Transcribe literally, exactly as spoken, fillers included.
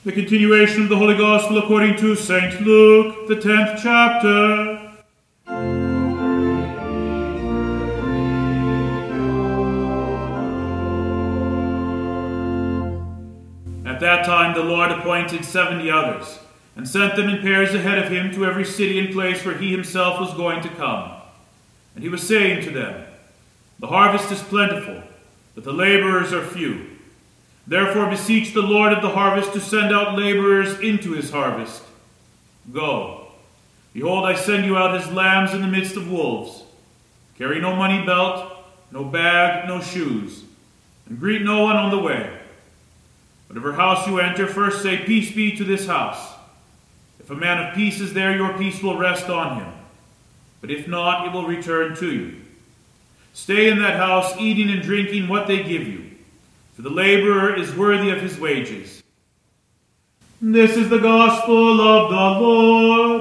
The continuation of the Holy Gospel according to Saint Luke, the tenth chapter. At that time the Lord appointed seventy others, and sent them in pairs ahead of him to every city and place where he himself was going to come. And he was saying to them, "The harvest is plentiful, but the laborers are few. Therefore beseech the Lord of the harvest to send out laborers into his harvest. Go. Behold, I send you out as lambs in the midst of wolves. Carry no money belt, no bag, no shoes, and greet no one on the way. Whatever house you enter, first say, 'Peace be to this house.' If a man of peace is there, your peace will rest on him. But if not, it will return to you. Stay in that house, eating and drinking what they give you, for the laborer is worthy of his wages." This is the gospel of the Lord.